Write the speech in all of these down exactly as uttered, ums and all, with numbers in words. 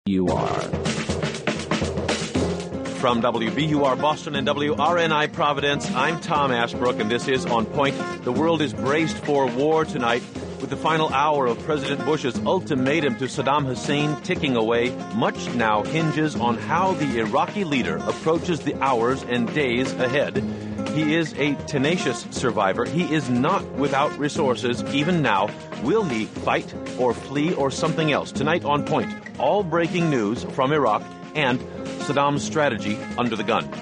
U R. From W B U R Boston and W R N I Providence, I'm Tom Ashbrook, and this is On Point. The world is braced for war tonight. With the final hour of President Bush's ultimatum to Saddam Hussein ticking away, much now hinges on how the Iraqi leader approaches the hours and days ahead. He is a tenacious survivor. He is not without resources, even now. Will he fight or flee or something else? Tonight on Point, all breaking news from Iraq and Saddam's strategy under the gun.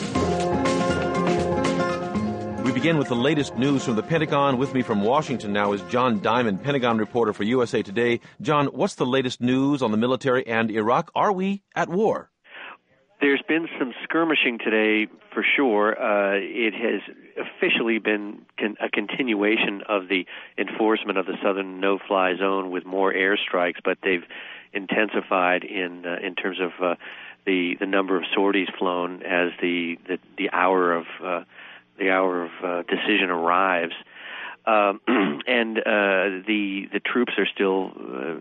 We begin with the latest news from the Pentagon. With me from Washington now is John Diamond, Pentagon reporter for U S A Today. John, what's the latest news on the military and Iraq? Are we at war? There's been some skirmishing today, for sure. Uh, it has officially been con- a continuation of the enforcement of the southern no-fly zone with more airstrikes, but they've intensified in uh, in terms of uh, the the number of sorties flown as the the, the hour of uh, the hour of uh, decision arrives, um, and uh, the the troops are still uh,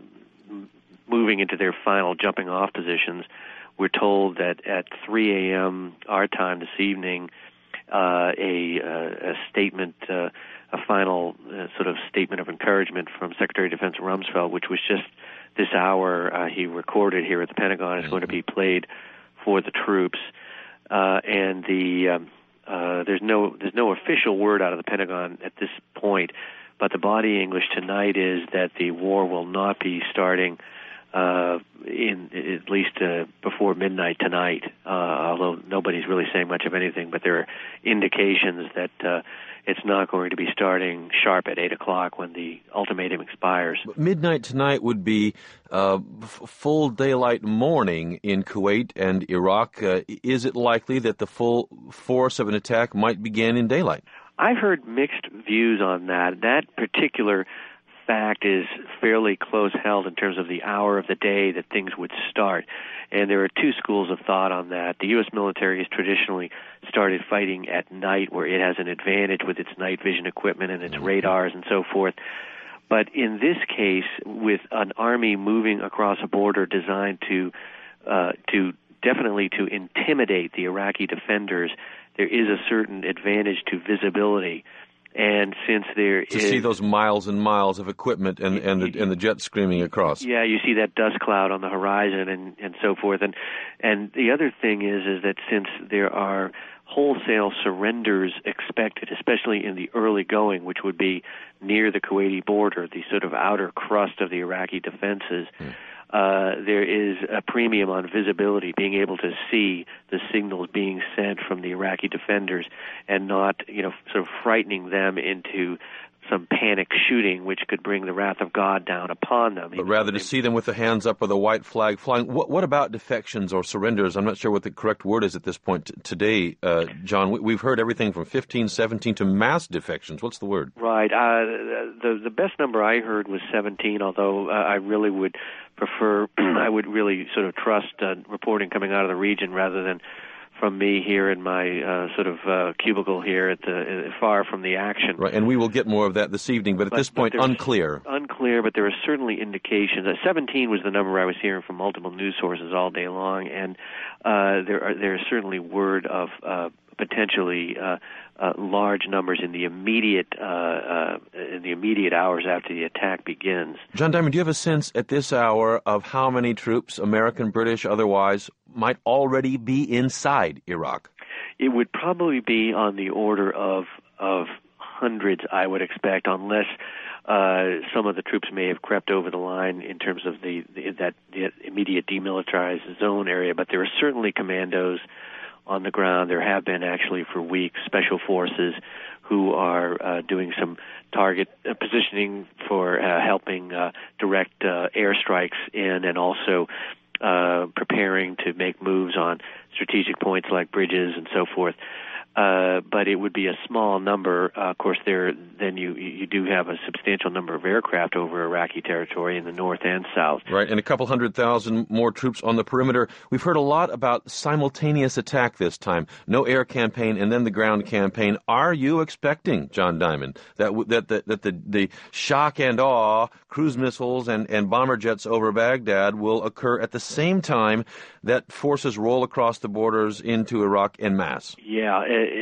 moving into their final jumping off positions. We're told that at three a.m. our time this evening, uh, a, uh, a statement, uh, a final uh, sort of statement of encouragement from Secretary of Defense Rumsfeld, which was just this hour uh, he recorded here at the Pentagon, is going to be played for the troops, uh, and the um, uh, there's no there's no official word out of the Pentagon at this point, but the body English tonight is that the war will not be starting uh, in at least uh, before midnight tonight, uh, although nobody's really saying much of anything, but there are indications that uh, it's not going to be starting sharp at eight o'clock when the ultimatum expires. Midnight tonight would be uh, f- full daylight morning in Kuwait and Iraq. Uh, is it likely that the full force of an attack might begin in daylight? I've heard mixed views on that. That particular fact is fairly close held in terms of the hour of the day that things would start. And there are two schools of thought on that. The U S military has traditionally started fighting at night, where it has an advantage with its night vision equipment and its radars and so forth. But in this case, with an army moving across a border designed to uh, to definitely to intimidate the Iraqi defenders, there is a certain advantage to visibility. And since there to is... see those miles and miles of equipment and, and, the, and the jets screaming across. Yeah, you see that dust cloud on the horizon and, and so forth. And and the other thing is is that since there are wholesale surrenders expected, especially in the early going, which would be near the Kuwaiti border, the sort of outer crust of the Iraqi defenses, hmm. Uh, there is a premium on visibility, being able to see the signals being sent from the Iraqi defenders and not, you know, sort of frightening them into some panic shooting, which could bring the wrath of God down upon them. But rather to see them with the hands up or the white flag flying. What, what about defections or surrenders? I'm not sure what the correct word is at this point t- today, uh, John. We, we've heard everything from fifteen, seventeen to mass defections. What's the word? Right. Uh, the the best number I heard was seventeen, although uh, I really would prefer, I would really sort of trust uh, reporting coming out of the region rather than from me here in my uh, sort of uh, cubicle here at the uh, far from the action. Right, and we will get more of that this evening, but at but, this point, unclear. Unclear, but there are certainly indications. Uh, seventeen was the number I was hearing from multiple news sources all day long, and uh, there are there is certainly word of uh, potentially uh, uh, large numbers in the immediate uh, uh, in the immediate hours after the attack begins. John Diamond, do you have a sense at this hour of how many troops, American, British, otherwise, might already be inside Iraq? It would probably be on the order of of hundreds, I would expect, unless uh, some of the troops may have crept over the line in terms of the, the that the immediate demilitarized zone area. But there are certainly commandos on the ground. There have been actually for weeks special forces who are uh, doing some target uh, positioning for uh, helping uh, direct uh, airstrikes in, and also Uh, preparing to make moves on strategic points like bridges and so forth. Uh, but it would be a small number. Uh, of course, there then you you do have a substantial number of aircraft over Iraqi territory in the north and south. Right, and a couple hundred thousand more troops on the perimeter. We've heard a lot about simultaneous attack this time. No air campaign and then the ground campaign. Are you expecting, John Diamond, that that that, that the, the shock and awe cruise missiles and, and bomber jets over Baghdad will occur at the same time that forces roll across the borders into Iraq en masse? Yeah,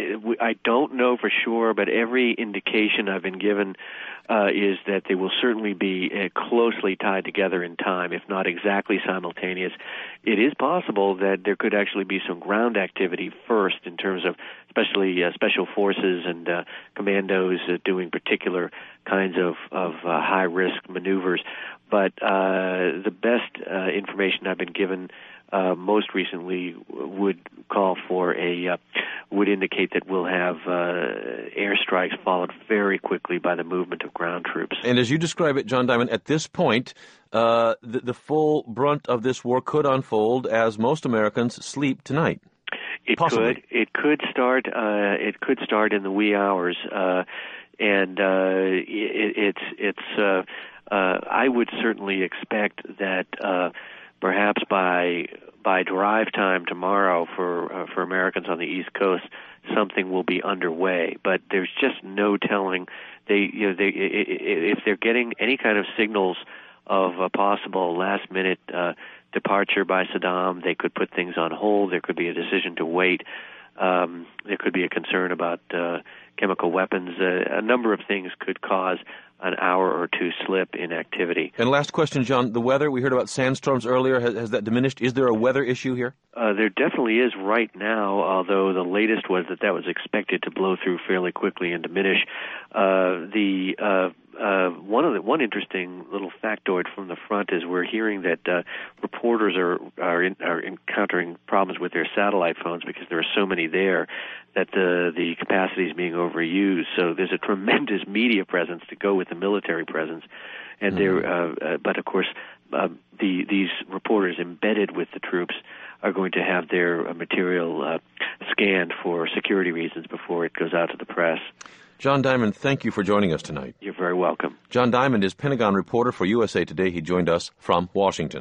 I don't know for sure, but every indication I've been given uh, is that they will certainly be uh, closely tied together in time, if not exactly simultaneous. It is possible that there could actually be some ground activity first in terms of especially uh, special forces and uh, commandos uh, doing particular kinds of, of uh, high-risk maneuvers. But uh, the best uh, information I've been given Uh, most recently would call for a, uh, would indicate that we'll have uh, airstrikes followed very quickly by the movement of ground troops. And as you describe it, John Diamond, at this point, uh, the, the full brunt of this war could unfold as most Americans sleep tonight. It Possibly. could. It could start. Uh, it could start in the wee hours, uh, and uh, it, it's it's. Uh, uh, I would certainly expect that. Uh, Perhaps by by drive time tomorrow for uh, for Americans on the East Coast, something will be underway. But there's just no telling. They you know they if they're getting any kind of signals of a possible last minute uh, departure by Saddam, they could put things on hold. There could be a decision to wait. Um, there could be a concern about uh, chemical weapons. Uh, a number of things could cause an hour or two slip in activity. And last question, John, the weather, we heard about sandstorms earlier. Has, has that diminished? Is there a weather issue here? Uh, there definitely is right now, although the latest was that that was expected to blow through fairly quickly and diminish. Uh, the uh, uh, one of the one interesting little factoid from the front is we're hearing that uh, reporters are are, in, are encountering problems with their satellite phones because there are so many there that the the capacity is being overused. So there's a tremendous media presence to go with the military presence, and mm-hmm. there. Uh, uh, but of course, uh, the these reporters embedded with the troops are going to have their uh, material uh, scanned for security reasons before it goes out to the press. John Diamond, thank you for joining us tonight. You're very welcome. John Diamond is Pentagon reporter for U S A Today. He joined us from Washington.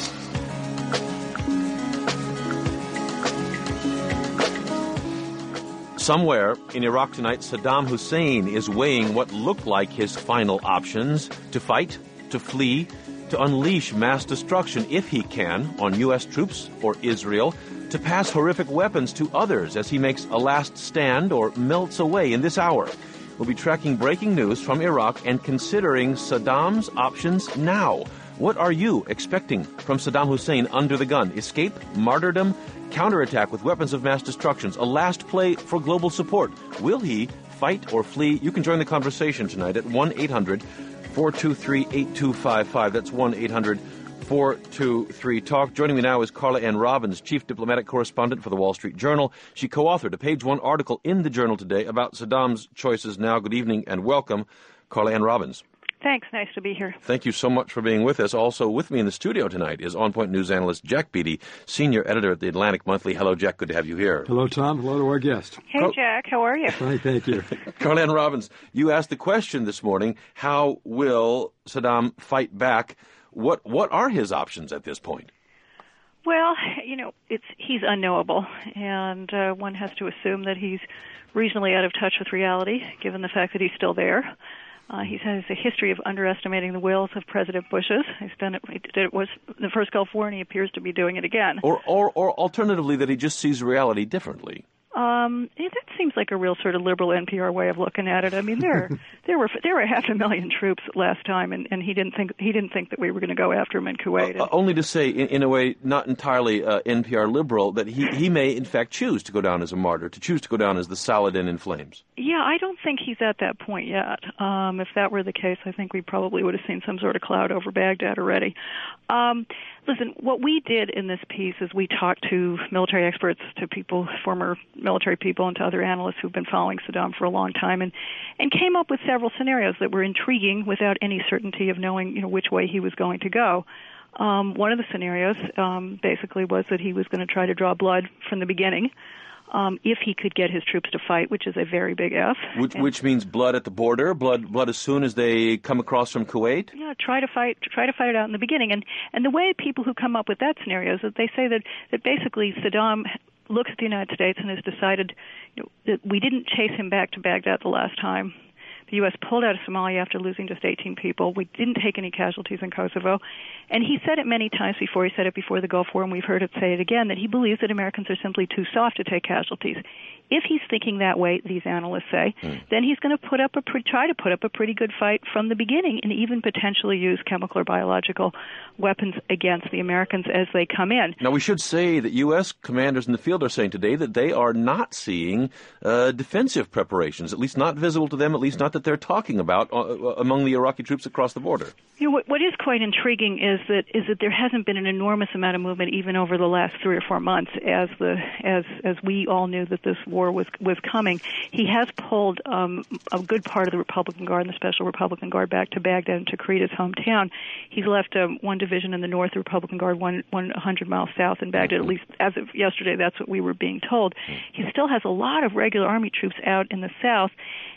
Somewhere in Iraq tonight, Saddam Hussein is weighing what look like his final options: to fight, to flee, to unleash mass destruction, if he can, on U S troops or Israel, to pass horrific weapons to others as he makes a last stand or melts away in this hour. We'll be tracking breaking news from Iraq and considering Saddam's options now. What are you expecting from Saddam Hussein under the gun? Escape, martyrdom, counterattack with weapons of mass destruction, a last play for global support. Will he fight or flee? You can join the conversation tonight at one eight hundred four two three eight two five five. That's one eight hundred four two three talk. Joining me now is Carla Ann Robbins, chief diplomatic correspondent for the Wall Street Journal. She co-authored a page one article in the Journal today about Saddam's choices now. Good evening and welcome, Carla Ann Robbins. Thanks. Nice to be here. Thank you so much for being with us. Also with me in the studio tonight is On Point News analyst Jack Beatty, senior editor at the Atlantic Monthly. Hello, Jack. Good to have you here. Hello, Tom. Hello to our guest. Hey, Car- Jack. How are you? Fine, thank you. Carla Ann Robbins, you asked the question this morning, how will Saddam fight back? What what are his options at this point? Well, you know, it's he's unknowable, and uh, one has to assume that he's reasonably out of touch with reality, given the fact that he's still there. Uh, he has a history of underestimating the wills of President Bush's. He's done it. He did it was the first Gulf War, and he appears to be doing it again. Or, or, or alternatively, that he just sees reality differently. Um, yeah, that seems like a real sort of liberal N P R way of looking at it. I mean, there, there were there were half a million troops last time, and, and he didn't think he didn't think that we were going to go after him in Kuwait. Uh, only to say, in, in a way, not entirely uh, N P R liberal, that he, he may in fact choose to go down as a martyr, to choose to go down as the Saladin in flames. Yeah, I don't think he's at that point yet. Um, if that were the case, I think we probably would have seen some sort of cloud over Baghdad already. Um, listen, what we did in this piece is we talked to military experts, to people, former military people, and to other analysts who've been following Saddam for a long time, and, and came up with several scenarios that were intriguing without any certainty of knowing, you know, which way he was going to go. Um, one of the scenarios um, basically was that he was going to try to draw blood from the beginning. um, if he could get his troops to fight, which is a very big if. Which, which means blood at the border, blood blood as soon as they come across from Kuwait? Yeah, try to fight try to fight it out in the beginning. And and the way people who come up with that scenario is that they say that, that basically Saddam looks at the United States and has decided, you know, that we didn't chase him back to Baghdad the last time. The U S pulled out of Somalia after losing just eighteen people. We didn't take any casualties in Kosovo. And he said it many times before. He said it before the Gulf War, and we've heard it say it again, that he believes that Americans are simply too soft to take casualties. If he's thinking that way, these analysts say, mm. then he's going to put up a pre- try to put up a pretty good fight from the beginning and even potentially use chemical or biological weapons against the Americans as they come in. Now, we should say that U S commanders in the field are saying today that they are not seeing uh, defensive preparations, at least not visible to them, at least not that they're talking about uh, among the Iraqi troops across the border. You know, what, what is quite intriguing is that is that there hasn't been an enormous amount of movement even over the last three or four months as the as as we all knew that this war was was coming. He has pulled um, a good part of the Republican Guard and the Special Republican Guard back to Baghdad and to Tikrit, his hometown. He's left um, one division in the north, the Republican Guard, one one hundred miles south in Baghdad. At least as of yesterday, that's what we were being told. He still has a lot of regular Army troops out in the south.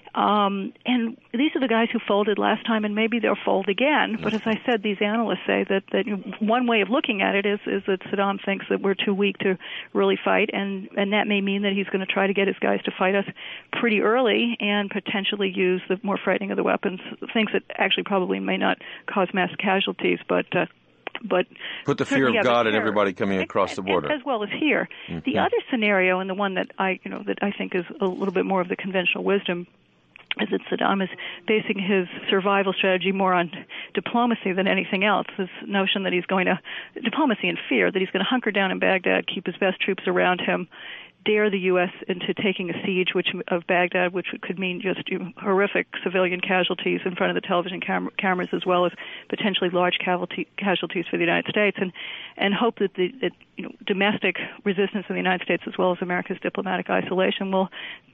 Um, and these are the guys who folded last time, and maybe they'll fold again. But as I said, these analysts say that, that you know, one way of looking at it is, is that Saddam thinks that we're too weak to really fight, and, and that may mean that he's going to try to get his guys to fight us pretty early and potentially use the more frightening of the weapons, things that actually probably may not cause mass casualties, but uh, But put the fear of God in everybody coming across the border, as well as here. Mm-hmm. The other scenario, and the one that I, you know, that I think is a little bit more of the conventional wisdom, is that Saddam is basing his survival strategy more on diplomacy than anything else. This notion that he's going to diplomacy and fear that he's going to hunker down in Baghdad, keep his best troops around him, dare the U S into taking a siege which of Baghdad, which could mean just you know, horrific civilian casualties in front of the television cam- cameras, as well as potentially large casualty, casualties for the United States, and and hope that the that, you know, domestic resistance in the United States, as well as America's diplomatic isolation, will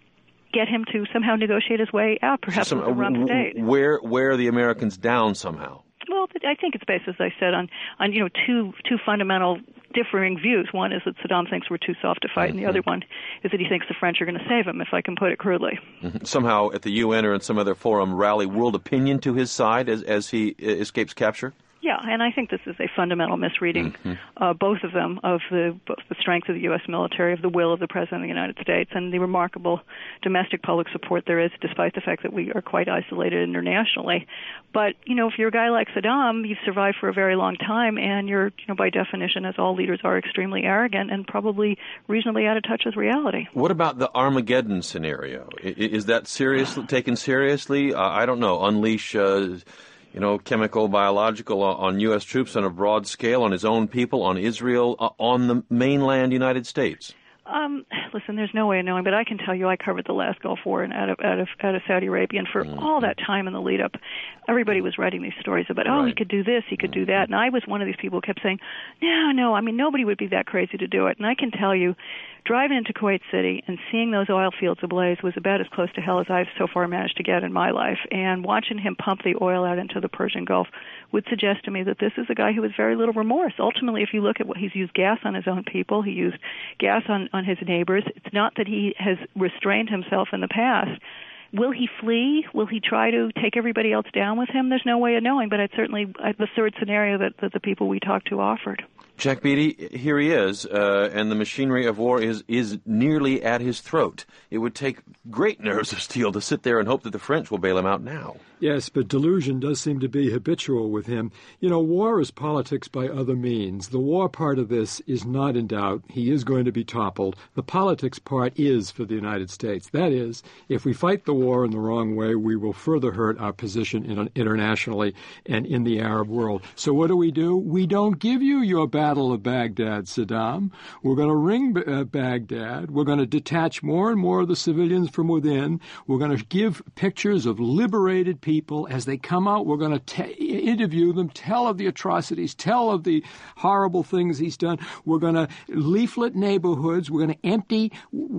get him to somehow negotiate his way out, perhaps Some, with a rough state. Where where are the Americans down somehow? Well, I think it's based, as I said, on, on you know two two fundamental differing views. One is that Saddam thinks we're too soft to fight, mm-hmm. and the other one is that he thinks the French are going to save him, if I can put it crudely. Mm-hmm. Somehow at the U N or in some other forum rally world opinion to his side as, as he escapes capture? Yeah, and I think this is a fundamental misreading, mm-hmm. uh, both of them, of the, both the strength of the U S military, of the will of the President of the United States, and the remarkable domestic public support there is, despite the fact that we are quite isolated internationally. But, you know, if you're a guy like Saddam, you've survived for a very long time, and you're, you know, by definition, as all leaders are, extremely arrogant and probably reasonably out of touch with reality. What about the Armageddon scenario? Is that seriously taken seriously? Uh, I don't know. Unleash... Uh, you know, chemical, biological on U S troops on a broad scale, on his own people, on Israel, uh, on the mainland United States? Um, listen, there's no way of knowing, but I can tell you I covered the last Gulf War and out of out of out of Saudi Arabia, and for mm-hmm. all that time in the lead up, everybody was writing these stories about, oh, right. he could do this, he could do that, and I was one of these people who kept saying, no, no, I mean, nobody would be that crazy to do it. And I can tell you, driving into Kuwait City and seeing those oil fields ablaze was about as close to hell as I've so far managed to get in my life. And watching him pump the oil out into the Persian Gulf would suggest to me that this is a guy who has very little remorse. Ultimately, if you look at what he's used gas on his own people, he used gas on, on his neighbors. It's not that he has restrained himself in the past. Will he flee? Will he try to take everybody else down with him? There's no way of knowing, but it's certainly the third scenario that, that the people we talked to offered. Jack Beatty, here he is, uh, and the machinery of war is, is nearly at his throat. It would take great nerves of steel to sit there and hope that the French will bail him out now. Yes, but delusion does seem to be habitual with him. You know, war is politics by other means. The war part of this is not in doubt. He is going to be toppled. The politics part is for the United States. That is, if we fight the war in the wrong way, we will further hurt our position in, internationally and in the Arab world. So what do we do? We don't give you your Battle of Baghdad, Saddam. We're going to ring uh, Baghdad. We're going to detach more and more of the civilians from within. We're going to give pictures of liberated people. People, as they come out, we're going to te- interview them, tell of the atrocities, tell of the horrible things he's done. We're going to leaflet neighborhoods. We're going to empty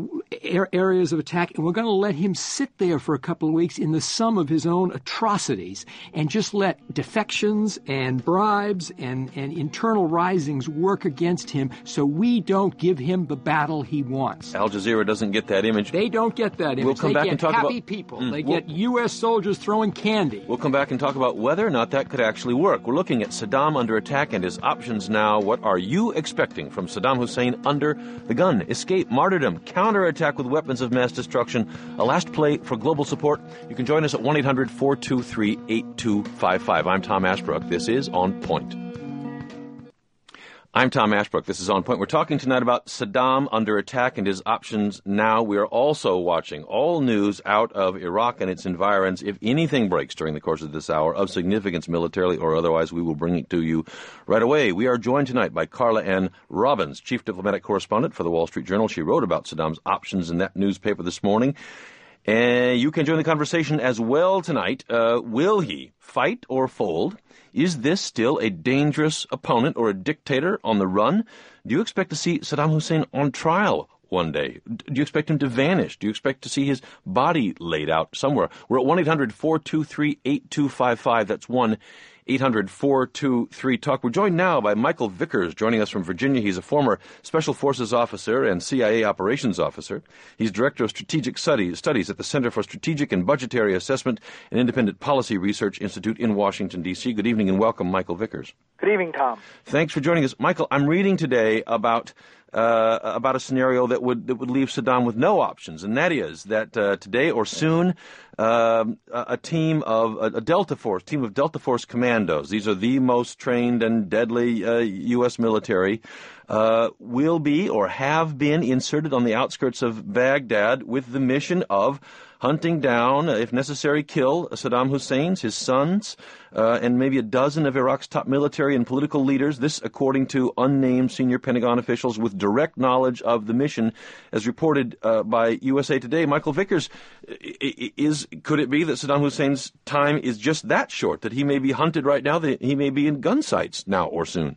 areas of attack, and we're going to let him sit there for a couple of weeks in the sum of his own atrocities and just let defections and bribes and, and internal risings things work against him so we don't give him the battle he wants. Al Jazeera doesn't get that image. They don't get that image. We'll come they back get and talk happy about, people. Mm, they we'll, get U S soldiers throwing candy. We'll come back and talk about whether or not that could actually work. We're looking at Saddam under attack and his options now. What are you expecting from Saddam Hussein under the gun? Escape, martyrdom, counterattack with weapons of mass destruction. A last play for global support. You can join us at one eight hundred four two three eight two five five. I'm Tom Ashbrook. This is On Point. I'm Tom Ashbrook. This is On Point. We're talking tonight about Saddam under attack and his options now. We are also watching all news out of Iraq and its environs. If anything breaks during the course of this hour of significance militarily or otherwise, we will bring it to you right away. We are joined tonight by Carla Ann Robbins, chief diplomatic correspondent for the Wall Street Journal. She wrote about Saddam's options in that newspaper this morning. And you can join the conversation as well tonight. Uh, will he fight or fold? Is this still a dangerous opponent or a dictator on the run? Do you expect to see Saddam Hussein on trial one day? Do you expect him to vanish? Do you expect to see his body laid out somewhere? We're at one eight hundred four two three eight two five five. That's one eight hundred four two three talk. We're joined now by Michael Vickers, joining us from Virginia. He's a former Special Forces officer and C I A operations officer. He's director of strategic studies, studies at the Center for Strategic and Budgetary Assessment and Independent Policy Research Institute in Washington, D C. Good evening and welcome, Michael Vickers. Good evening, Tom. Thanks for joining us. Michael, I'm reading today about Uh, about a scenario that would that would leave Saddam with no options, and that is that uh, today or soon, uh, a, a team of a, a Delta Force team of Delta Force commandos. These are the most trained and deadly uh, U S military. Uh, will be or have been inserted on the outskirts of Baghdad with the mission of hunting down, if necessary, kill Saddam Hussein's, his sons, uh, and maybe a dozen of Iraq's top military and political leaders. This, according to unnamed senior Pentagon officials with direct knowledge of the mission, as reported uh, by U S A Today. Michael Vickers, is could it be that Saddam Hussein's time is just that short, that he may be hunted right now, that he may be in gun sights now or soon?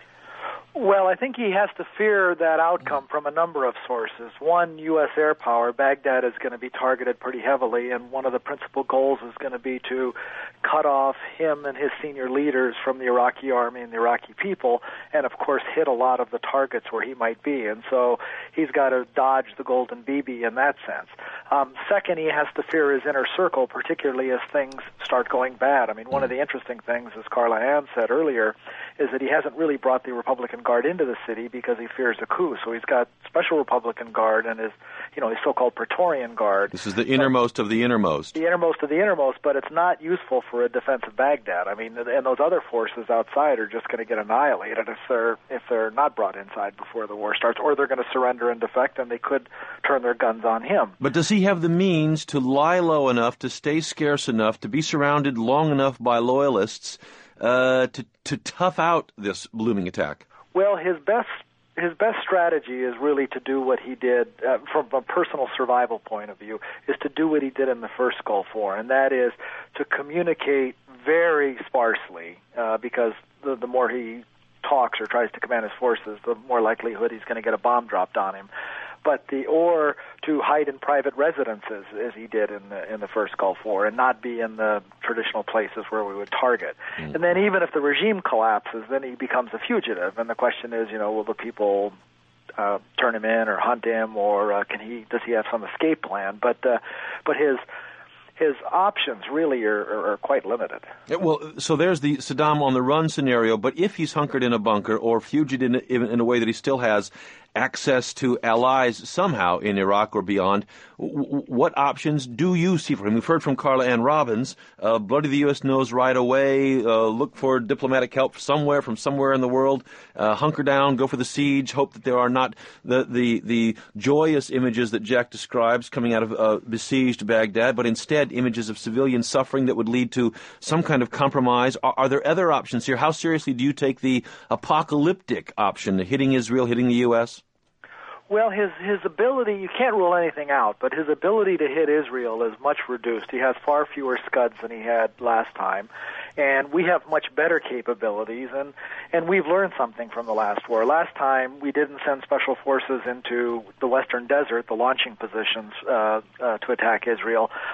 Well, I think he has to fear that outcome from a number of sources. One, U S air power. Baghdad is going to be targeted pretty heavily, and one of the principal goals is going to be to cut off him and his senior leaders from the Iraqi army and the Iraqi people, and of course hit a lot of the targets where he might be. And so he's got to dodge the golden B B in that sense. Um, second, he has to fear his inner circle, particularly as things start going bad. I mean, one of the interesting things, as Carla Ann said earlier, is that he hasn't really brought the Republican Guard into the city because he fears a coup. So he's got Special Republican Guard and his, you know, his so-called Praetorian Guard. This is the innermost but, of the innermost. The innermost of the innermost, but it's not useful for a defense of Baghdad. I mean, and those other forces outside are just going to get annihilated if they're if they're not brought inside before the war starts, or they're going to surrender and defect, and they could turn their guns on him. But does he have the means to lie low enough, to stay scarce enough, to be surrounded long enough by loyalists uh, to to tough out this looming attack? Well, his best his best strategy is really to do what he did uh, from a personal survival point of view, is to do what he did in the first Gulf War, and that is to communicate very sparsely, uh, because the, the more he talks or tries to command his forces, the more likelihood he's going to get a bomb dropped on him. But the or to hide in private residences, as he did in the in the first Gulf War, and not be in the traditional places where we would target. Mm-hmm. And then even if the regime collapses, then he becomes a fugitive. And the question is, you know, will the people uh, turn him in or hunt him, or uh, can he? Does he have some escape plan? But uh, but his his options really are, are, are quite limited. Yeah, well, so there's the Saddam on the run scenario. But if he's hunkered in a bunker or fugitive in, in, in a way that he still has access to allies somehow in Iraq or beyond, w- what options do you see for him? We've heard from Carla Ann Robbins. Uh, bloody the U S knows right away. Uh, look for diplomatic help somewhere from somewhere in the world. Uh, hunker down, go for the siege, hope that there are not the, the, the joyous images that Jack describes coming out of uh, besieged Baghdad, but instead images of civilian suffering that would lead to some kind of compromise. Are, are there other options here? How seriously do you take the apocalyptic option, hitting Israel, hitting the U S? Well, his his ability, you can't rule anything out, but his ability to hit Israel is much reduced. He has far fewer Scuds than he had last time, and we have much better capabilities, and, and we've learned something from the last war. Last time, we didn't send special forces into the western desert, the launching positions, uh, uh, to attack Israel,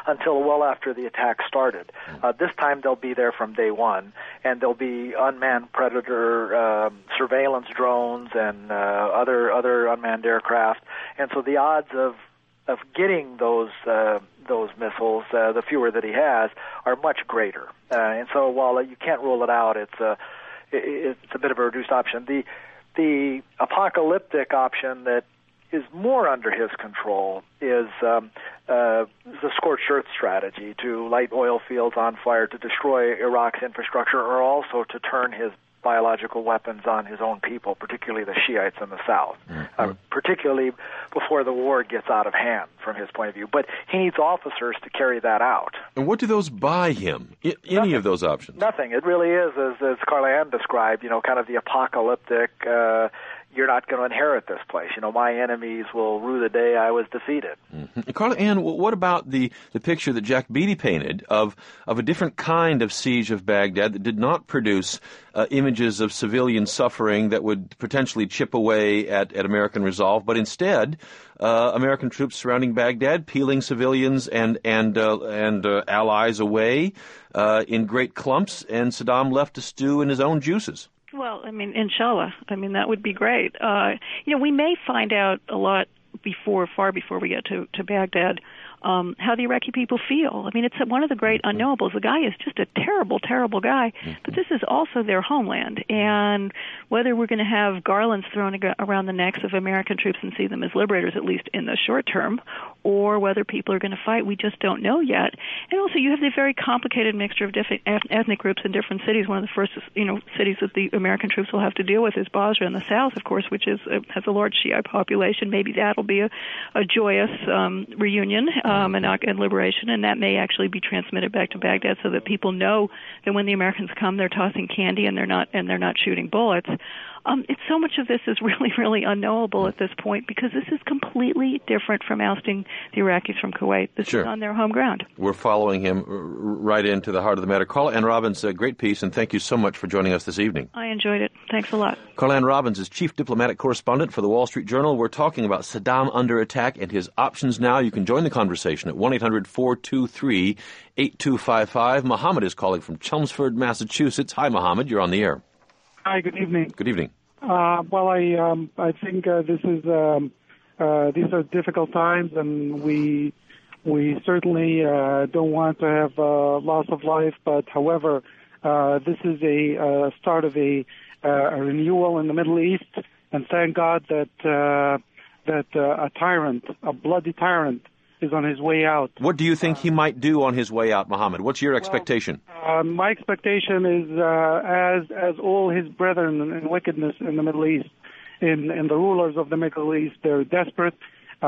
until well after the attack started. Uh, this time they'll be there from day one, and there'll be unmanned predator uh, surveillance drones and uh, other other unmanned aircraft, and so the odds of of getting those uh, those missiles, uh, the fewer that he has, are much greater. Uh, and so while you can't rule it out, it's a it's a bit of a reduced option. The the apocalyptic option that is more under his control is um, uh, the scorched earth strategy, to light oil fields on fire, to destroy Iraq's infrastructure, or also to turn his biological weapons on his own people, particularly the Shiites in the south, mm-hmm. uh, particularly before the war gets out of hand from his point of view. But he needs officers to carry that out. And what do those buy him, I- any Nothing. of those options? Nothing. It really is, as, as Carl-Ann described, you know, kind of the apocalyptic, uh, you're not going to inherit this place. You know, my enemies will rue the day I was defeated. Mm-hmm. Carl-Ann, what about the, the picture that Jack Beatty painted of, of a different kind of siege of Baghdad that did not produce uh, images of civilian suffering that would potentially chip away at, at American resolve, but instead uh, American troops surrounding Baghdad, peeling civilians and, and, uh, and uh, allies away uh, in great clumps, and Saddam left to stew in his own juices? Well, I mean, inshallah. I mean, that would be great. Uh, you know, we may find out a lot before, far before we get to, to Baghdad, um, how the Iraqi people feel. I mean, it's one of the great unknowables. The guy is just a terrible, terrible guy, but this is also their homeland. And whether we're going to have garlands thrown around the necks of American troops and see them as liberators, at least in the short term, or whether people are going to fight, we just don't know yet. And also, you have the very complicated mixture of different ethnic groups in different cities. One of the first, you know, cities that the American troops will have to deal with is Basra in the south, of course, which is uh, has a large Shiite population. Maybe that'll be a, a joyous um, reunion um, and, and liberation, and that may actually be transmitted back to Baghdad, so that people know that when the Americans come, they're tossing candy and they're not and they're not shooting bullets. Um, it's so much of this is really, really unknowable at this point, because this is completely different from ousting the Iraqis from Kuwait. This sure. is on their home ground. We're following him right into the heart of the matter. Carl-Ann Robbins, a great piece, and thank you so much for joining us this evening. I enjoyed it. Thanks a lot. Carl-Ann Robbins is chief diplomatic correspondent for the Wall Street Journal. We're talking about Saddam under attack and his options now. You can join the conversation at one eight hundred four two three eight two five five. Mohammed is calling from Chelmsford, Massachusetts. Hi, Mohammed. You're on the air. Hi, good evening. Good evening. Uh, well, I um, I think uh, this is um, uh, these are difficult times, and we we certainly uh, don't want to have uh, loss of life. But however, uh, this is a uh, start of a, uh, a renewal in the Middle East, and thank God that uh, that uh, a tyrant, a bloody tyrant, is on his way out. What do you think he might do on his way out, Mohammed? What's your expectation? Well, uh, my expectation is, uh, as as all his brethren in wickedness in the Middle East, in, in the rulers of the Middle East, they're desperate.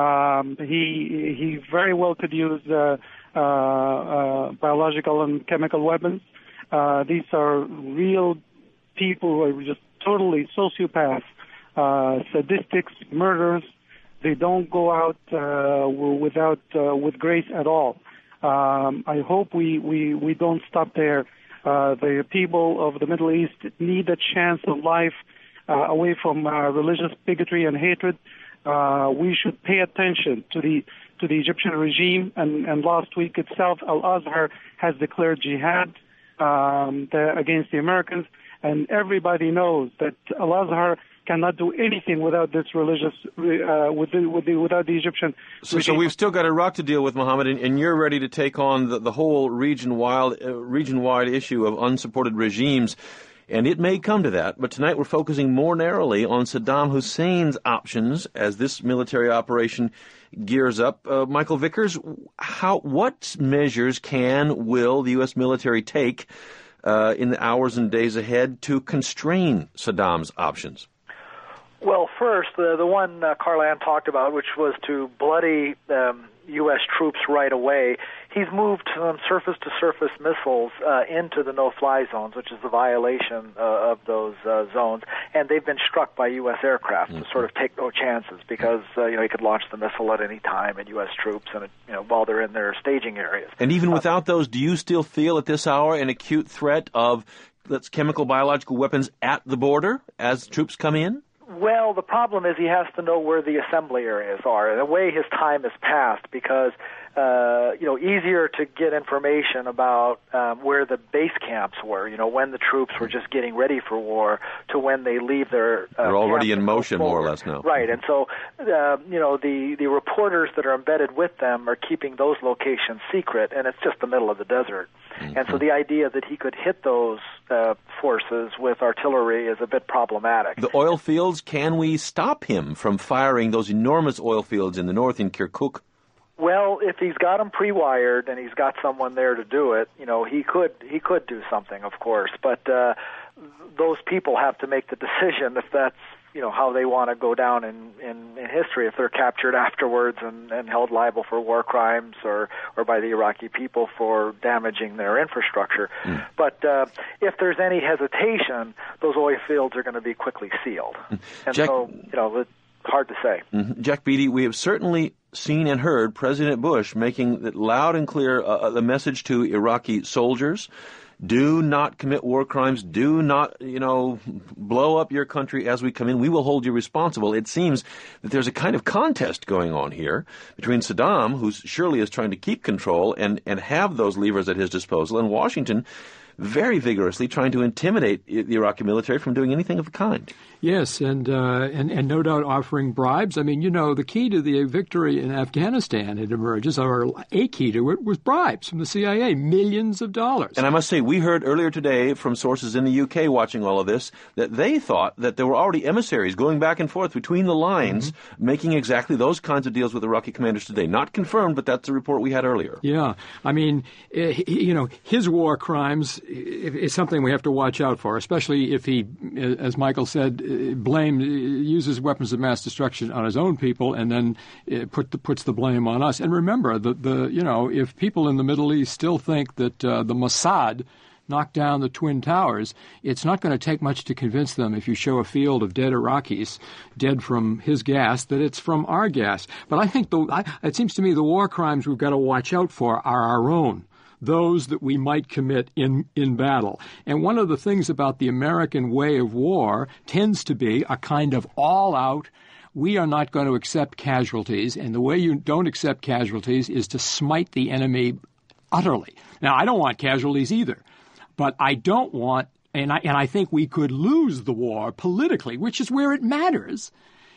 Um, he he very well could use uh, uh, uh, biological and chemical weapons. Uh, these are real people who are just totally sociopaths, uh, sadistics, murderers. They don't go out uh, without uh, with grace at all. Um, I hope we, we, we don't stop there. Uh, the people of the Middle East need a chance of life uh, away from uh, religious bigotry and hatred. Uh, we should pay attention to the to the Egyptian regime. And, and last week itself, Al-Azhar has declared jihad um, the, against the Americans. And everybody knows that Al-Azhar cannot do anything without this religious, uh, with the, with the, without the Egyptian. So, so we've still got Iraq to deal with, Mohammed, and, and you're ready to take on the, the whole region-wide, uh, region-wide issue of unsupported regimes, and it may come to that. But tonight we're focusing more narrowly on Saddam Hussein's options as this military operation gears up. Uh, Michael Vickers, how, what measures can, will the U S military take uh, in the hours and days ahead to constrain Saddam's options? Well, first, the the one uh, Carl-Ann talked about, which was to bloody um, U S troops right away. He's moved some surface-to-surface missiles uh, into the no-fly zones, which is the violation uh, of those uh, zones, and they've been struck by U S aircraft mm-hmm. to sort of take no chances, because uh, you know he could launch the missile at any time at U S troops, and you know while they're in their staging areas. And even without uh, those, do you still feel at this hour an acute threat of let's chemical biological weapons at the border as troops come in? Well, the problem is he has to know where the assembly areas are. In a way, his time has passed, because uh, you know, easier to get information about um, where the base camps were, you know, when the troops were just getting ready for war to when they leave their uh, They're already in camp motion, more or less, now. Right, and so, uh, you know, the, the reporters that are embedded with them are keeping those locations secret, and it's just the middle of the desert. Mm-hmm. And so the idea that he could hit those uh, forces with artillery is a bit problematic. The oil fields, can we stop him from firing those enormous oil fields in the north in Kirkuk? Well, if he's got them pre-wired and he's got someone there to do it, you know, he could he could do something, of course. But uh, those people have to make the decision if that's, you know, how they want to go down in, in, in history, if they're captured afterwards and, and held liable for war crimes or, or by the Iraqi people for damaging their infrastructure. Mm. But uh, if there's any hesitation, those oil fields are going to be quickly sealed. Mm. And Jack, so, you know, it's hard to say. Mm-hmm. Jack Beatty, we have certainly seen and heard President Bush making it loud and clear uh, the message to Iraqi soldiers: do not commit war crimes. Do not, you know, blow up your country as we come in. We will hold you responsible. It seems that there's a kind of contest going on here between Saddam, who surely is trying to keep control and, and have those levers at his disposal, and Washington very vigorously trying to intimidate the Iraqi military from doing anything of the kind. Yes, and, uh, and and no doubt offering bribes. I mean, you know, the key to the victory in Afghanistan, it emerges, or a key to it, was bribes from the C I A, millions of dollars. And I must say, we heard earlier today from sources in the U K watching all of this that they thought that there were already emissaries going back and forth between the lines, mm-hmm. making exactly those kinds of deals with Iraqi commanders today. Not confirmed, but that's the report we had earlier. Yeah. I mean, you know, his war crimes is something we have to watch out for, especially if he, as Michael said, blame uses weapons of mass destruction on his own people and then put the, puts the blame on us. And remember, the, the you know, if people in the Middle East still think that uh, the Mossad knocked down the Twin Towers, it's not going to take much to convince them, if you show a field of dead Iraqis, dead from his gas, that it's from our gas. But I think the, I, it seems to me the war crimes we've got to watch out for are our own, those that we might commit in, in battle. And one of the things about the American way of war tends to be a kind of all-out, we are not going to accept casualties, and the way you don't accept casualties is to smite the enemy utterly. Now, I don't want casualties either, but I don't want, and I, and I think we could lose the war politically, which is where it matters,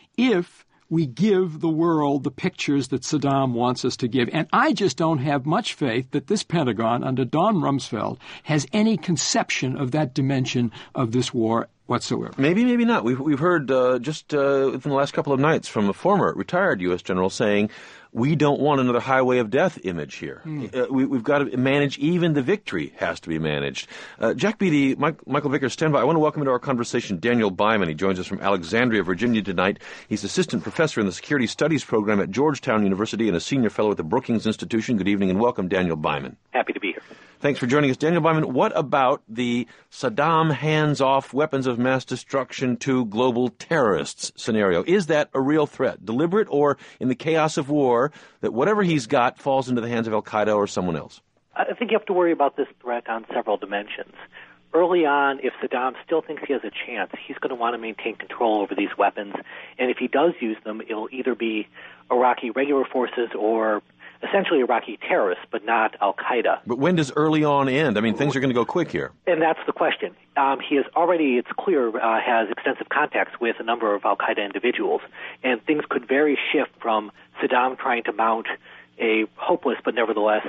if we give the world the pictures that Saddam wants us to give. And I just don't have much faith that this Pentagon, under Don Rumsfeld, has any conception of that dimension of this war whatsoever. Maybe, maybe not. We've, we've heard uh, just uh, within the last couple of nights from a former retired U S general saying, we don't want another highway of death image here. Mm. Uh, we, we've got to manage, even the victory has to be managed. Uh, Jack Beatty, Mike, Michael Vickers, stand by. I want to welcome into our conversation Daniel Byman. He joins us from Alexandria, Virginia tonight. He's assistant professor in the Security Studies program at Georgetown University and a senior fellow at the Brookings Institution. Good evening and welcome, Daniel Byman. Happy to be here. Thanks for joining us. Daniel Byman, what about the Saddam hands-off weapons of mass destruction to global terrorists scenario? Is that a real threat, deliberate, or in the chaos of war, that whatever he's got falls into the hands of al-Qaeda or someone else? I think you have to worry about this threat on several dimensions. Early on, if Saddam still thinks he has a chance, he's going to want to maintain control over these weapons. And if he does use them, it'll either be Iraqi regular forces or essentially Iraqi terrorists, but not al-Qaeda. But when does early on end? I mean, things are going to go quick here. And that's the question. Um, he is already, it's clear, uh, has extensive contacts with a number of al-Qaeda individuals, and things could very shift from Saddam trying to mount a hopeless but nevertheless,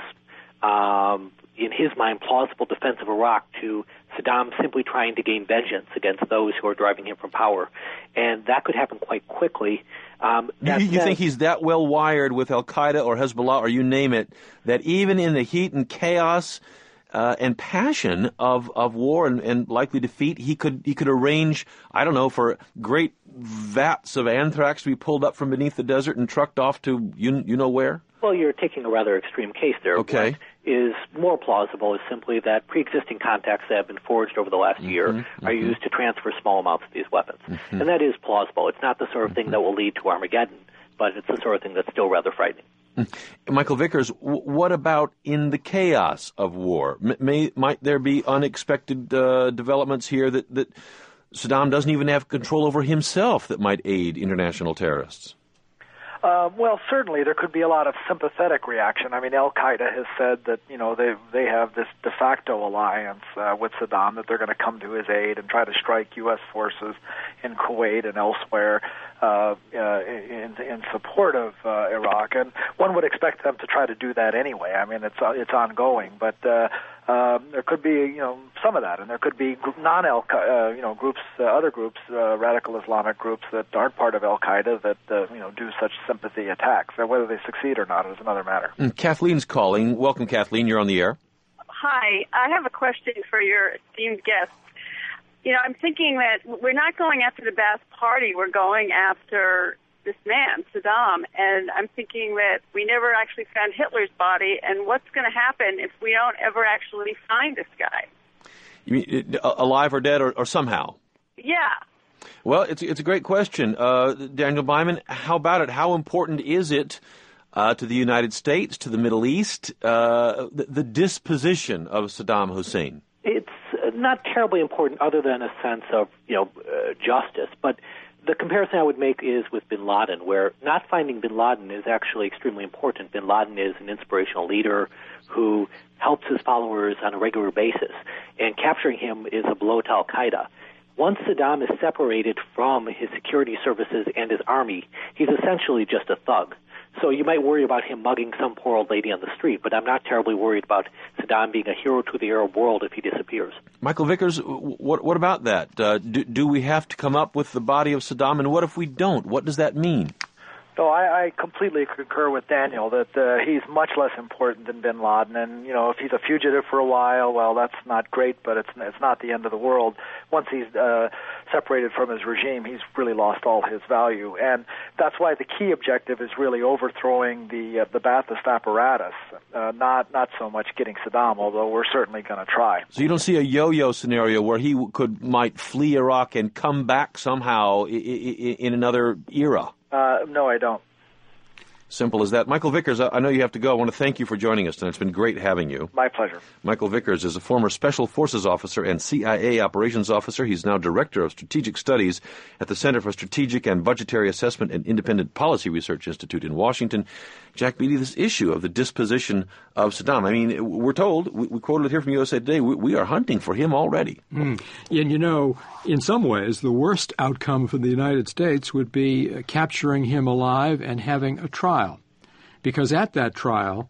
um, in his mind, plausible defense of Iraq to Saddam simply trying to gain vengeance against those who are driving him from power. And that could happen quite quickly. Um, you you said, think he's that well wired with al-Qaeda or Hezbollah or you name it, that even in the heat and chaos uh, and passion of, of war and, and likely defeat, he could he could arrange, I don't know, for great vats of anthrax to be pulled up from beneath the desert and trucked off to you, you know where? Well, you're taking a rather extreme case there. Okay. What is more plausible is simply that pre-existing contacts that have been forged over the last mm-hmm, year mm-hmm. are used to transfer small amounts of these weapons. Mm-hmm. And that is plausible. It's not the sort of thing that will lead to Armageddon, but it's the sort of thing that's still rather frightening. Mm-hmm. Michael Vickers, w- what about in the chaos of war? M- may, might there be unexpected uh, developments here that, that Saddam doesn't even have control over himself that might aid international terrorists? Uh, well, certainly there could be a lot of sympathetic reaction. I mean, Al-Qaeda has said that, you know, they they have this de facto alliance uh, with Saddam, that they're going to come to his aid and try to strike U S forces in Kuwait and elsewhere uh, uh, in, in support of uh, Iraq. And one would expect them to try to do that anyway. I mean, it's uh, it's ongoing. But uh, uh, there could be, you know, some of that. And there could be non-Al-Qaeda, uh, you know, groups, uh, other groups, uh, radical Islamic groups that aren't part of Al-Qaeda that, uh, you know, do such sympathy attacks. And whether they succeed or not is another matter. And Kathleen's calling. Welcome, Kathleen. You're on the air. Hi. I have a question for your esteemed guest. You know, I'm thinking that we're not going after the Ba'ath Party. We're going after this man, Saddam. And I'm thinking that we never actually found Hitler's body. And what's going to happen if we don't ever actually find this guy? You mean alive or dead, or, or somehow? Yeah. Well, it's it's a great question, uh, Daniel Byman. How about it? How important is it uh, to the United States, to the Middle East, uh, the, the disposition of Saddam Hussein? It's not terribly important, other than a sense of, you know, uh, justice. But the comparison I would make is with Bin Laden, where not finding Bin Laden is actually extremely important. Bin Laden is an inspirational leader who helps his followers on a regular basis, and capturing him is a blow to Al-Qaeda. Once Saddam is separated from his security services and his army, he's essentially just a thug. So you might worry about him mugging some poor old lady on the street, but I'm not terribly worried about Saddam being a hero to the Arab world if he disappears. Michael Vickers, what, what about that? Uh, do, do we have to come up with the body of Saddam, and what if we don't? What does that mean? So I, I completely concur with Daniel that uh, he's much less important than Bin Laden, and you know, if he's a fugitive for a while, well, that's not great, but it's it's not the end of the world. Once he's uh, separated from his regime, he's really lost all his value, and that's why the key objective is really overthrowing the uh, the Ba'athist apparatus, uh, not not so much getting Saddam, although we're certainly going to try. So you don't see a yo-yo scenario where he could might flee Iraq and come back somehow in, in another era? Uh, no, I don't. Simple as that. Michael Vickers, I know you have to go. I want to thank you for joining us, and it's been great having you. My pleasure. Michael Vickers is a former Special Forces officer and C I A operations officer. He's now Director of Strategic Studies at the Center for Strategic and Budgetary Assessment and Independent Policy Research Institute in Washington. Jack Beatty, this issue of the disposition of Saddam, I mean, we're told, we, we quoted it here from U S A Today, we, we are hunting for him already. Mm. And, you know, in some ways, the worst outcome for the United States would be uh, capturing him alive and having a trial. Because at that trial,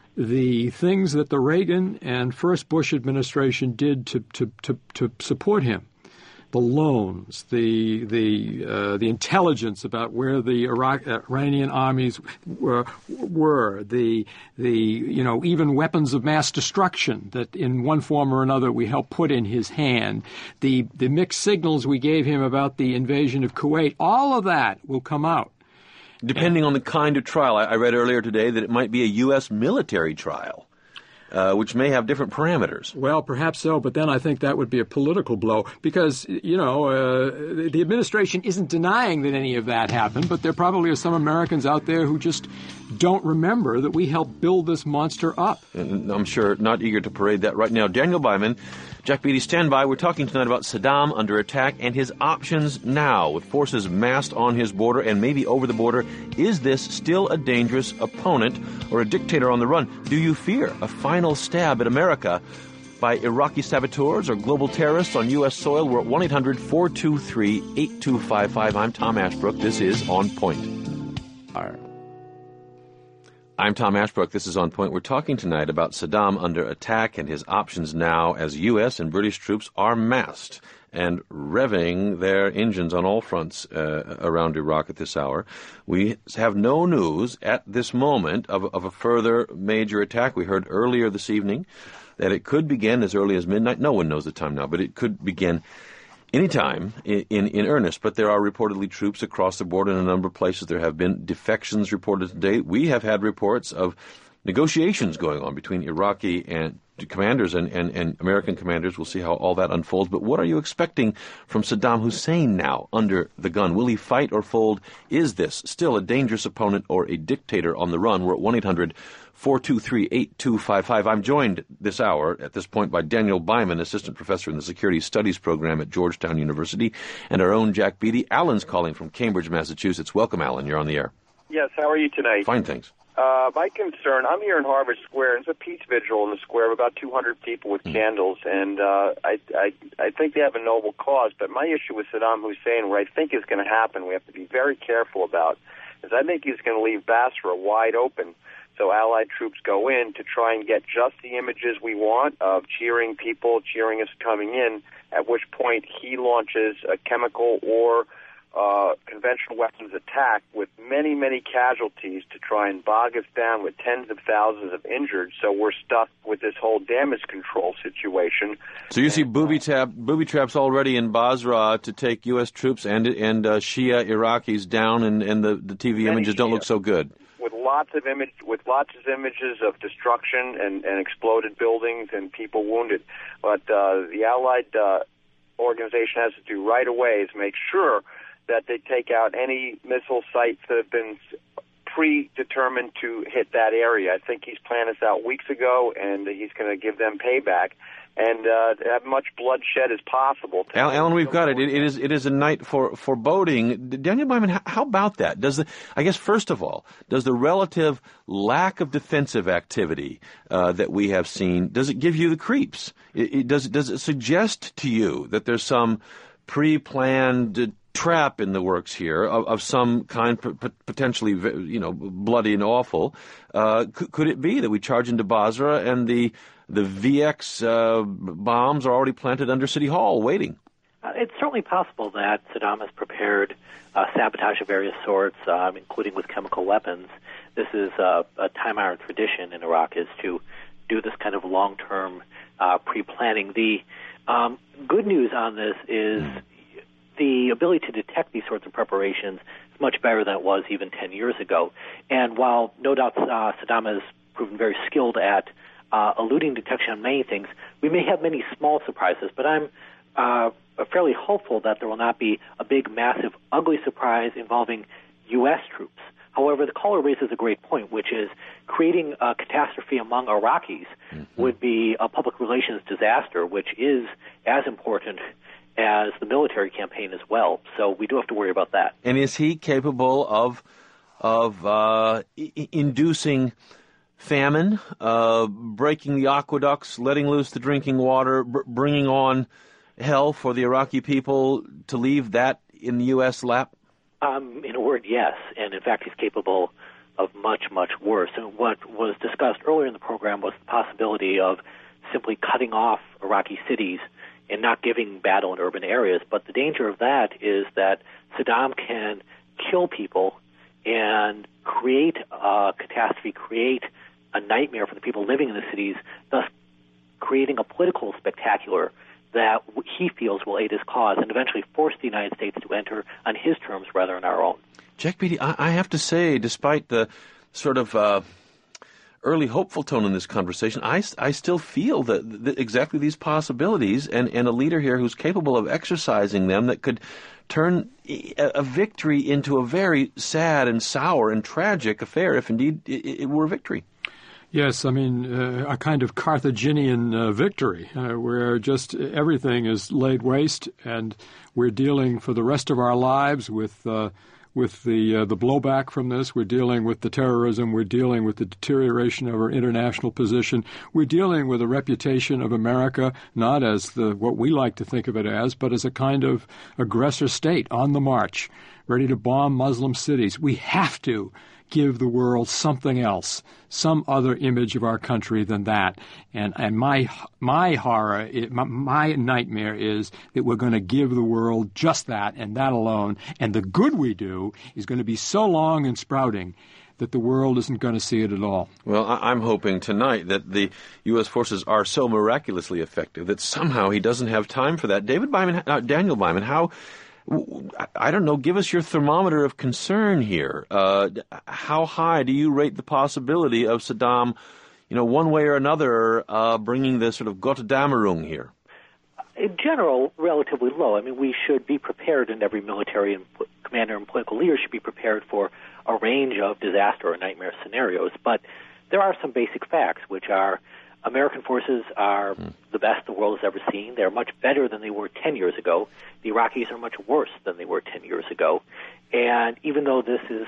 the things that the Reagan and first Bush administration did to, to, to, to support him, the loans, the the uh, the intelligence about where the Iraq, uh, Iranian armies were, were the the you know even weapons of mass destruction that in one form or another we helped put in his hand, the the mixed signals we gave him about the invasion of Kuwait, all of that will come out. Depending on the kind of trial, I, I read earlier today that it might be a U S military trial. Uh, which may have different parameters. Well, perhaps so, but then I think that would be a political blow because, you know, uh, the, the administration isn't denying that any of that happened, but there probably are some Americans out there who just don't remember that we helped build this monster up. And I'm sure not eager to parade that right now. Daniel Byman, Jack Beatty, stand by. We're talking tonight about Saddam under attack and his options now with forces massed on his border and maybe over the border. Is this still a dangerous opponent or a dictator on the run? Do you fear a final stab at America by Iraqi saboteurs or global terrorists on U S soil? We're at one eight hundred four two three eight two five five. I'm Tom Ashbrook. This is On Point. I'm Tom Ashbrook. This is On Point. We're talking tonight about Saddam under attack and his options now as U S and British troops are massed and revving their engines on all fronts uh, around Iraq at this hour. We have no news at this moment of, of a further major attack. We heard earlier this evening that it could begin as early as midnight. No one knows the time now, but it could begin anytime in, in, in earnest. But there are reportedly troops across the border in a number of places. There have been defections reported today. We have had reports of negotiations going on between Iraqi and commanders and, and, and American commanders. We'll see how all that unfolds. But what are you expecting from Saddam Hussein now under the gun? Will he fight or fold? Is this still a dangerous opponent or a dictator on the run? We're at one eight hundred four two three eight two five five. I'm joined this hour at this point by Daniel Byman, assistant professor in the Security Studies program at Georgetown University, and our own Jack Beatty. Alan's calling from Cambridge, Massachusetts. Welcome, Alan. You're on the air. Yes, how are you tonight? Fine, thanks. Uh, my concern, I'm here in Harvard Square. It's a peace vigil in the square of about two hundred people with mm. candles, and uh, I, I, I think they have a noble cause. But my issue with Saddam Hussein, what I think is going to happen, we have to be very careful about, is I think he's going to leave Basra wide open so Allied troops go in to try and get just the images we want of cheering people, cheering us coming in, at which point he launches a chemical or Uh, conventional weapons attack with many, many casualties to try and bog us down with tens of thousands of injured. So we're stuck with this whole damage control situation. So you see booby trap, booby traps already in Basra to take U S troops and and uh, Shia Iraqis down, and, and the, the T V images don't look so good. With lots of image, with lots of images of destruction and, and exploded buildings and people wounded. But uh, the Allied uh, organization has to do right away is make sure that they take out any missile sites that have been predetermined to hit that area. I think he's planned this out weeks ago, and he's going to give them payback and uh, have much bloodshed as possible. Al- Alan, we've got it. It, it is it is a night for foreboding. Daniel Byman, how about that? Does the I guess first of all, does the relative lack of defensive activity uh, that we have seen, does it give you the creeps? It, it, does does it suggest to you that there's some pre-planned trap in the works here of, of some kind, p- potentially, you know, bloody and awful? Uh, could, could it be that we charge into Basra and the the V X uh, bombs are already planted under City Hall, waiting? Uh, it's certainly possible that Saddam has prepared uh, sabotage of various sorts, um, including with chemical weapons. This is uh, a time-honored tradition in Iraq, is to do this kind of long-term uh, pre-planning. The um, good news on this is mm. the ability to detect these sorts of preparations is much better than it was even ten years ago. And while no doubt uh, Saddam has proven very skilled at uh, eluding detection on many things, we may have many small surprises, but I'm uh, fairly hopeful that there will not be a big, massive, ugly surprise involving U S troops. However, the caller raises a great point, which is creating a catastrophe among Iraqis mm-hmm. would be a public relations disaster, which is as important as the military campaign as well. So we do have to worry about that. And is he capable of of uh, I- inducing famine, uh, breaking the aqueducts, letting loose the drinking water, br- bringing on hell for the Iraqi people to leave that in the U S lap? Um, in a word, yes. And in fact, he's capable of much, much worse. And what was discussed earlier in the program was the possibility of simply cutting off Iraqi cities and not giving battle in urban areas. But the danger of that is that Saddam can kill people and create a catastrophe, create a nightmare for the people living in the cities, thus creating a political spectacular that he feels will aid his cause and eventually force the United States to enter on his terms rather than our own. Jack Beatty, I, I have to say, despite the sort of uh, early hopeful tone in this conversation, I, I still feel that, that exactly these possibilities and, and a leader here who's capable of exercising them that could turn a, a victory into a very sad and sour and tragic affair if indeed it, it were a victory. Yes, I mean, uh, a kind of Carthaginian uh, victory uh, where just everything is laid waste and we're dealing for the rest of our lives with uh, with the uh, the blowback from this. We're dealing with the terrorism. We're dealing with the deterioration of our international position. We're dealing with a reputation of America not as the what we like to think of it as, but as a kind of aggressor state on the march, ready to bomb Muslim cities. We have to give the world something else, some other image of our country than that. And and my my horror, it, my, my nightmare is that we're going to give the world just that and that alone. And the good we do is going to be so long and sprouting that the world isn't going to see it at all. Well, I'm hoping tonight that the U S forces are so miraculously effective that somehow he doesn't have time for that. David Byman, uh, Daniel Byman, how... I don't know, give us your thermometer of concern here. Uh, how high do you rate the possibility of Saddam, you know, one way or another, uh, bringing the sort of Gotterdammerung here? In general, relatively low. I mean, we should be prepared, and every military and commander and political leader should be prepared for a range of disaster or nightmare scenarios. But there are some basic facts, which are American forces are mm. the best the world has ever seen. They're much better than they were ten years ago. The Iraqis are much worse than they were ten years ago. And even though this is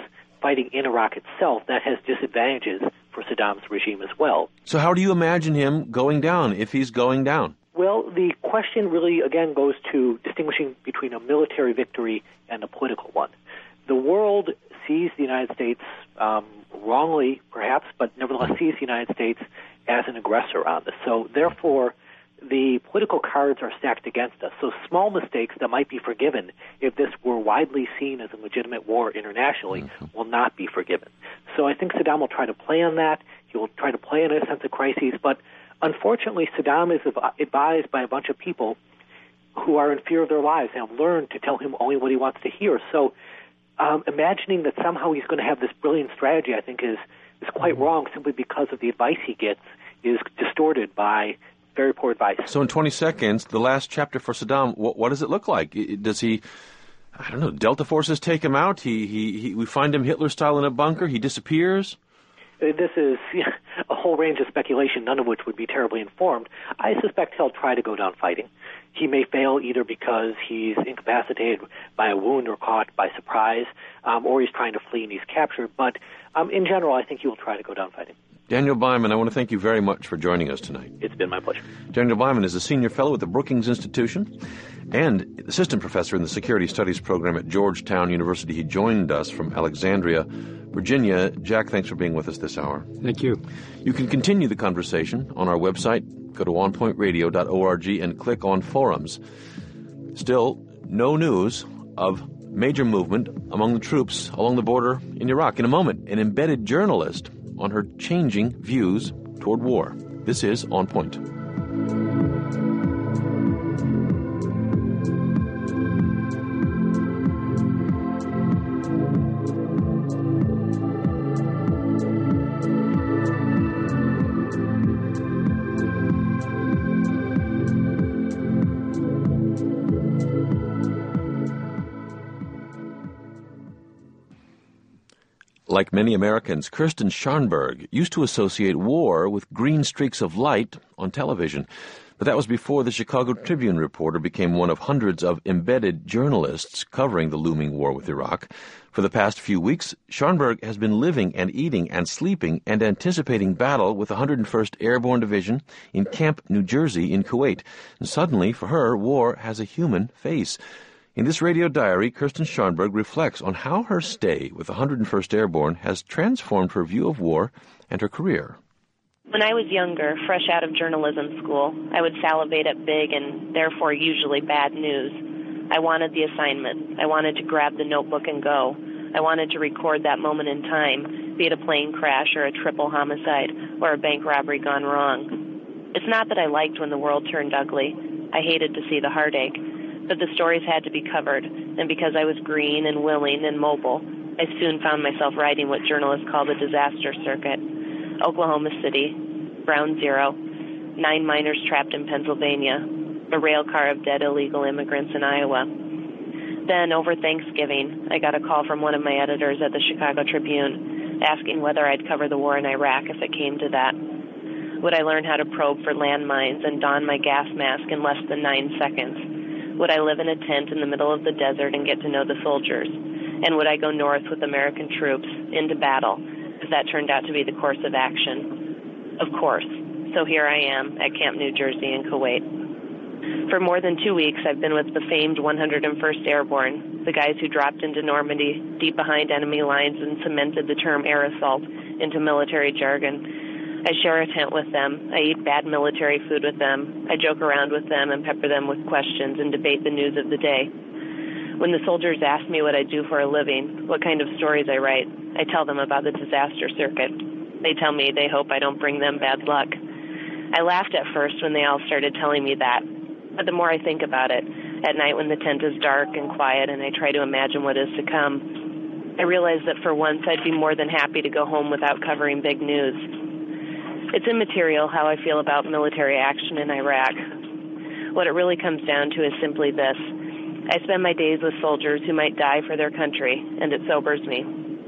fighting in Iraq itself, that has disadvantages for Saddam's regime as well. So how do you imagine him going down, if he's going down? Well, the question really, again, goes to distinguishing between a military victory and a political one. The world sees the United States, um, wrongly perhaps, but nevertheless sees the United States as an aggressor on this. So therefore, the political cards are stacked against us. So small mistakes that might be forgiven if this were widely seen as a legitimate war internationally mm-hmm. will not be forgiven. So I think Saddam will try to play on that. He will try to play on a sense of crises. But unfortunately, Saddam is advised by a bunch of people who are in fear of their lives and have learned to tell him only what he wants to hear. So um, imagining that somehow he's going to have this brilliant strategy, I think, is, is quite wrong simply because of the advice he gets is distorted by very poor advice. So in twenty seconds, the last chapter for Saddam, what, what does it look like? Does he, I don't know, Delta forces take him out? He, he, he we find him Hitler-style in a bunker? He disappears? This is a whole range of speculation, none of which would be terribly informed. I suspect he'll try to go down fighting. He may fail either because he's incapacitated by a wound or caught by surprise, um, or he's trying to flee and he's captured. But um, in general, I think he will try to go down fighting. Daniel Byman, I want to thank you very much for joining us tonight. It's been my pleasure. Daniel Byman is a senior fellow at the Brookings Institution and assistant professor in the Security Studies program at Georgetown University. He joined us from Alexandria, Virginia. Jack, thanks for being with us this hour. Thank you. You can continue the conversation on our website. Go to on point radio dot org and click on forums. Still, no news of major movement among the troops along the border in Iraq. In a moment, an embedded journalist on her changing views toward war. This is On Point. Like many Americans, Kirsten Scharnberg used to associate war with green streaks of light on television. But that was before the Chicago Tribune reporter became one of hundreds of embedded journalists covering the looming war with Iraq. For the past few weeks, Scharnberg has been living and eating and sleeping and anticipating battle with the one hundred first Airborne Division in Camp New Jersey in Kuwait. And suddenly, for her, war has a human face. In this radio diary, Kirsten Scharnberg reflects on how her stay with the one hundred first Airborne has transformed her view of war and her career. When I was younger, fresh out of journalism school, I would salivate at big and therefore usually bad news. I wanted the assignment. I wanted to grab the notebook and go. I wanted to record that moment in time, be it a plane crash or a triple homicide or a bank robbery gone wrong. It's not that I liked when the world turned ugly. I hated to see the heartache. But the stories had to be covered, and because I was green and willing and mobile, I soon found myself riding what journalists call the disaster circuit. Oklahoma City, Ground Zero, nine miners trapped in Pennsylvania, a rail car of dead illegal immigrants in Iowa. Then, over Thanksgiving, I got a call from one of my editors at the Chicago Tribune asking whether I'd cover the war in Iraq if it came to that. Would I learn how to probe for landmines and don my gas mask in less than nine seconds? Would I live in a tent in the middle of the desert and get to know the soldiers? And would I go north with American troops into battle if that turned out to be the course of action? Of course. So here I am at Camp New Jersey in Kuwait. For more than two weeks, I've been with the famed one hundred first Airborne, the guys who dropped into Normandy deep behind enemy lines and cemented the term air assault into military jargon. I share a tent with them. I eat bad military food with them. I joke around with them and pepper them with questions and debate the news of the day. When the soldiers ask me what I do for a living, what kind of stories I write, I tell them about the disaster circuit. They tell me they hope I don't bring them bad luck. I laughed at first when they all started telling me that, but the more I think about it, at night when the tent is dark and quiet and I try to imagine what is to come, I realize that for once I'd be more than happy to go home without covering big news. It's immaterial how I feel about military action in Iraq. What it really comes down to is simply this. I spend my days with soldiers who might die for their country, and it sobers me.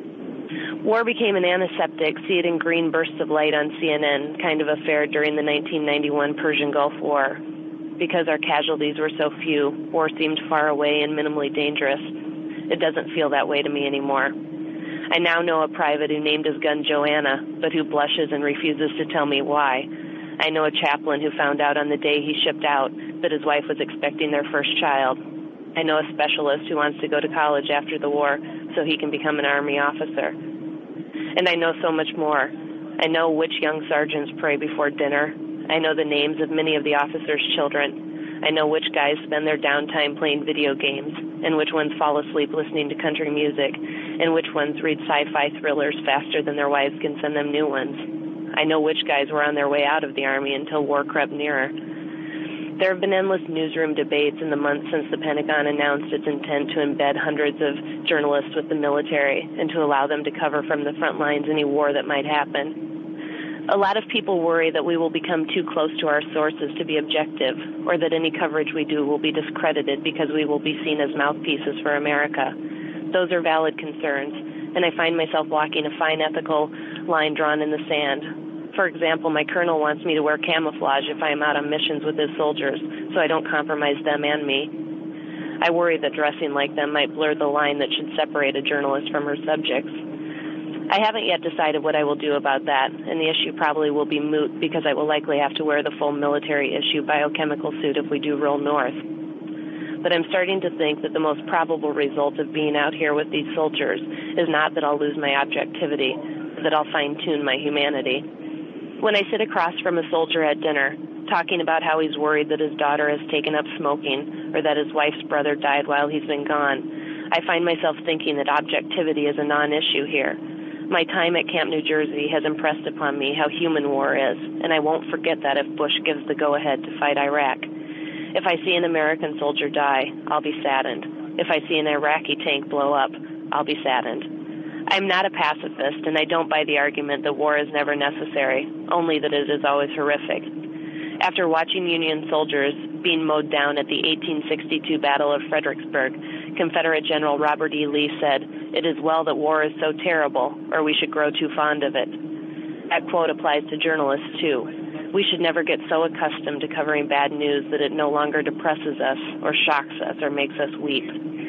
War became an antiseptic, see it in green bursts of light on C N N kind of affair during the nineteen ninety-one Persian Gulf War. Because our casualties were so few, war seemed far away and minimally dangerous. It doesn't feel that way to me anymore. I now know a private who named his gun Joanna, but who blushes and refuses to tell me why. I know a chaplain who found out on the day he shipped out that his wife was expecting their first child. I know a specialist who wants to go to college after the war so he can become an Army officer. And I know so much more. I know which young sergeants pray before dinner. I know the names of many of the officers' children. I know which guys spend their downtime playing video games, and which ones fall asleep listening to country music, and which ones read sci-fi thrillers faster than their wives can send them new ones. I know which guys were on their way out of the Army until war crept nearer. There have been endless newsroom debates in the months since the Pentagon announced its intent to embed hundreds of journalists with the military and to allow them to cover from the front lines any war that might happen. A lot of people worry that we will become too close to our sources to be objective, or that any coverage we do will be discredited because we will be seen as mouthpieces for America. Those are valid concerns, and I find myself walking a fine ethical line drawn in the sand. For example, my colonel wants me to wear camouflage if I am out on missions with his soldiers, so I don't compromise them and me. I worry that dressing like them might blur the line that should separate a journalist from her subjects. I haven't yet decided what I will do about that, and the issue probably will be moot because I will likely have to wear the full military-issue biochemical suit if we do roll north. But I'm starting to think that the most probable result of being out here with these soldiers is not that I'll lose my objectivity, but that I'll fine-tune my humanity. When I sit across from a soldier at dinner, talking about how he's worried that his daughter has taken up smoking or that his wife's brother died while he's been gone, I find myself thinking that objectivity is a non-issue here. My time at Camp New Jersey has impressed upon me how human war is, and I won't forget that if Bush gives the go-ahead to fight Iraq. If I see an American soldier die, I'll be saddened. If I see an Iraqi tank blow up, I'll be saddened. I'm not a pacifist, and I don't buy the argument that war is never necessary, only that it is always horrific. After watching Union soldiers being mowed down at the eighteen sixty-two Battle of Fredericksburg, Confederate General Robert E. Lee said, "It is well that war is so terrible, or we should grow too fond of it." That quote applies to journalists, too. We should never get so accustomed to covering bad news that it no longer depresses us, or shocks us, or makes us weep.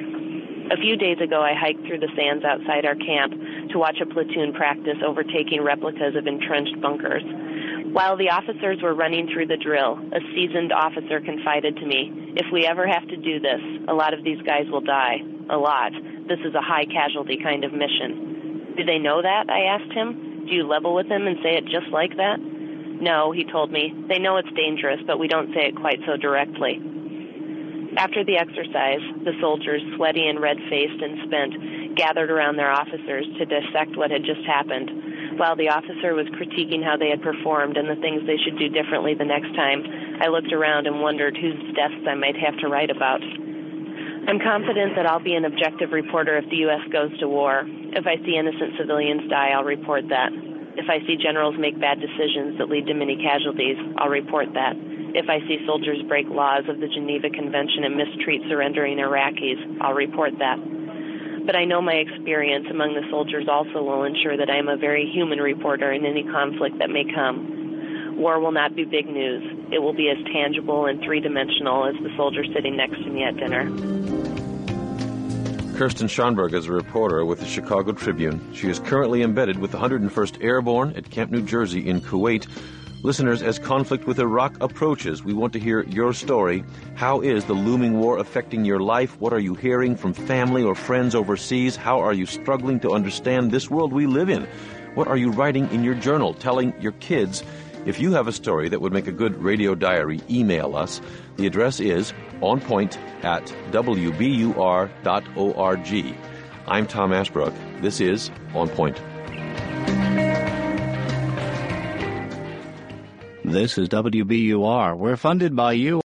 A few days ago, I hiked through the sands outside our camp to watch a platoon practice overtaking replicas of entrenched bunkers. While the officers were running through the drill, a seasoned officer confided to me, "If we ever have to do this, a lot of these guys will die. A lot. This is a high-casualty kind of mission." "Do they know that?" I asked him. "Do you level with them and say it just like that?" "No," he told me. "They know it's dangerous, but we don't say it quite so directly." After the exercise, the soldiers, sweaty and red-faced and spent, gathered around their officers to dissect what had just happened. While the officer was critiquing how they had performed and the things they should do differently the next time, I looked around and wondered whose deaths I might have to write about. I'm confident that I'll be an objective reporter if the U S goes to war. If I see innocent civilians die, I'll report that. If I see generals make bad decisions that lead to many casualties, I'll report that. If I see soldiers break laws of the Geneva Convention and mistreat surrendering Iraqis, I'll report that. But I know my experience among the soldiers also will ensure that I am a very human reporter in any conflict that may come. War will not be big news. It will be as tangible and three-dimensional as the soldier sitting next to me at dinner. Kirsten Schonberg is a reporter with the Chicago Tribune. She is currently embedded with the one hundred first Airborne at Camp New Jersey in Kuwait. Listeners, as conflict with Iraq approaches, we want to hear your story. How is the looming war affecting your life? What are you hearing from family or friends overseas? How are you struggling to understand this world we live in? What are you writing in your journal, telling your kids? If you have a story that would make a good radio diary, email us. The address is onpoint at w b u r dot org. I'm Tom Ashbrook. This is On Point. This is W B U R. We're funded by you.